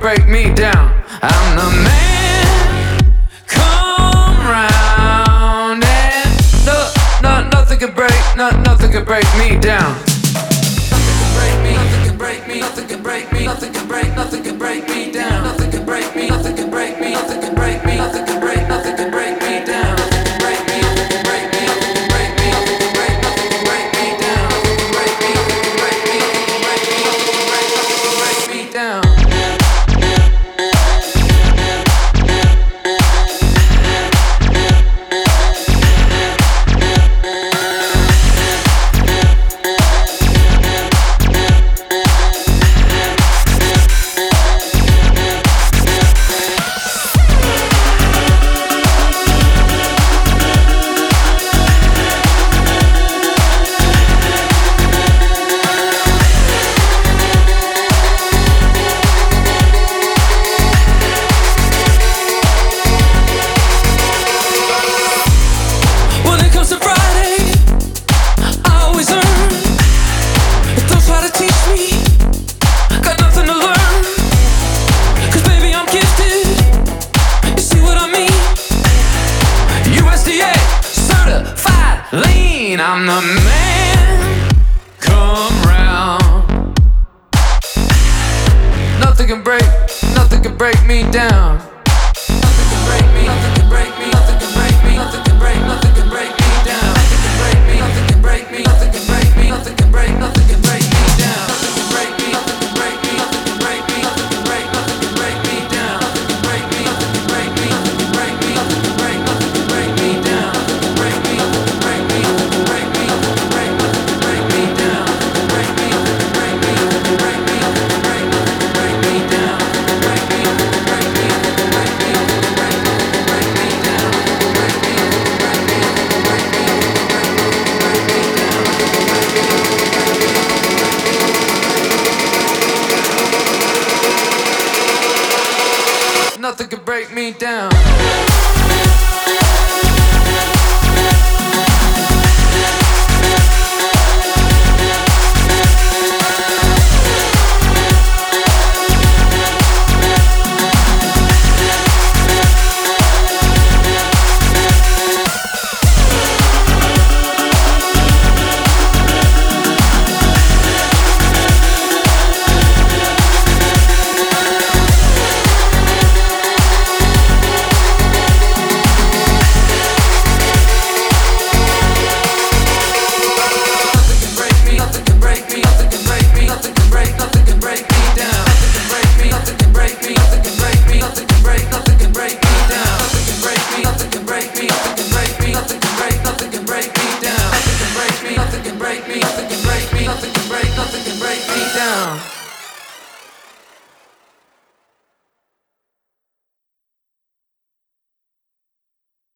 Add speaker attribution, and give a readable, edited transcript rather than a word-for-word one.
Speaker 1: break me down. I'm the man, come round, and nothing can break, nothing can break me down. Nothing can break me, nothing can break me, nothing can break me, nothing can break me down. Nothing can break me, nothing can break me, nothing can break me, nothing can break, nothing can break me down. Nothing can break me, nothing can break me, nothing can break me, nothing can break, nothing can break me down. Nothing can break me, nothing can break me, nothing can break me, nothing can break, nothing can break me down. I'm the man, come round. Nothing can break me down. Nothing can break me, nothing can break me, nothing can break me, nothing can break, nothing can break me down. Nothing can break me, nothing can break me, nothing can break me, nothing can break, nothing can break me down. Nothing can break me, nothing can break me, nothing can break me, nothing can break, nothing can break me down. Nothing can break me, nothing can break me, nothing can break me, nothing can break, nothing can break me down. Nothing can break me, nothing can break me, nothing can break me, nothing can break, nothing can break me down. Nothing can break me, nothing can break me, nothing can break me, nothing can break, nothing can break me down. Nothing can break me, nothing can break me, nothing can break me, nothing can break, nothing can break me down. Nothing can break me, nothing can break me, nothing can break me, nothing can break, nothing can break me down. Nothing can break me, nothing can break me, nothing can break me, nothing can break me, nothing can break me down.